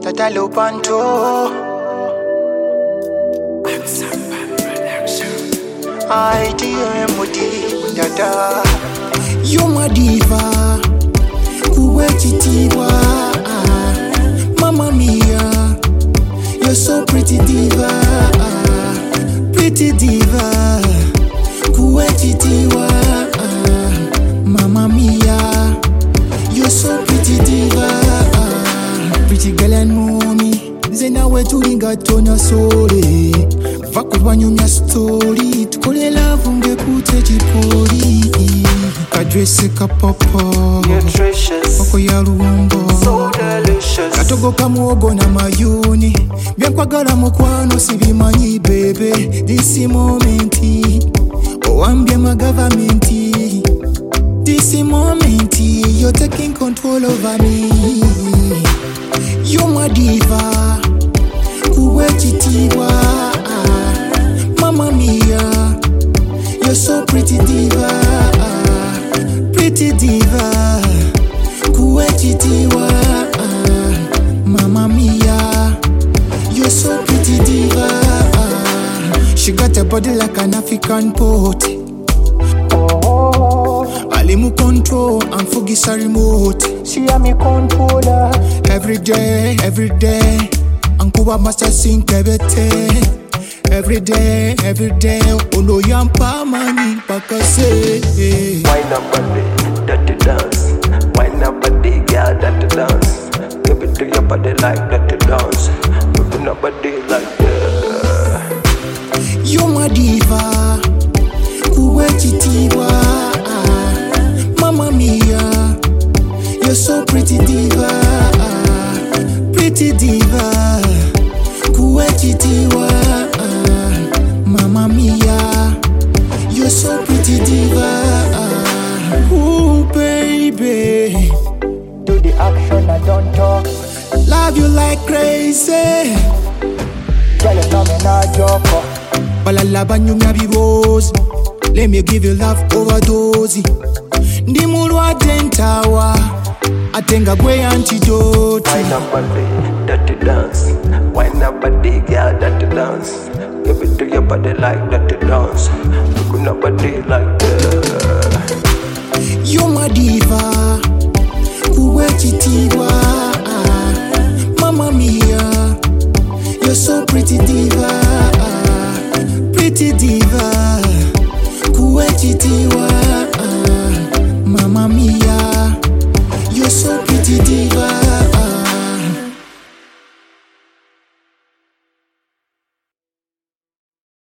Tata Lupanto. IDMOD, Dada. You're my diva, kuwechitiwa, Mamma mia, you're so pretty diva, kuwechitiwa, Mamma mia, you're so pretty diva, pretty girl and mommy, zena wetulinga tona sole, vakubanyumya story, tukole love ungekute chipori. Kadresse kapopo, poko ya luombo, So delicious. katogo kamuogo na mayuni, byankwagala mukwano sibimanyi bebe. This momenti, owambye ma governmenti. This momenti, you're taking control over me. You're my diva, kuwechitiwa, Mamma mia, you're so pretty diva. Pretty diva, kuwechitiwa, Mamma mia, you're so pretty diva. She got a body like an African poet. Alimu control and forget her remote. She a me controller. Every day, Ankuba master sing kebete. Every day, Ono yampa mani pakase. Wine up body, dirty dance. Wine up body, girl, dirty dance. Give it to your body like dirty dance. Moving up body like that. You're my diva, kuwechitiwa, Mamma mia, you're so pretty diva, kuwechitiwa, Mamma mia, you're so pretty diva. Ooh baby, Do the action and don't talk. love you like crazy. Tell you no me not joke. Balala banyumya bibozi. Let me give you love overdose. Ndi mulwa dentawa, atenga gwe antidote. Wine up body, dirty dance. Wine up body, girl, dirty dance. Give it to your body like dirty dance. Moving up body like that. You're my diva, kuwechitiwa,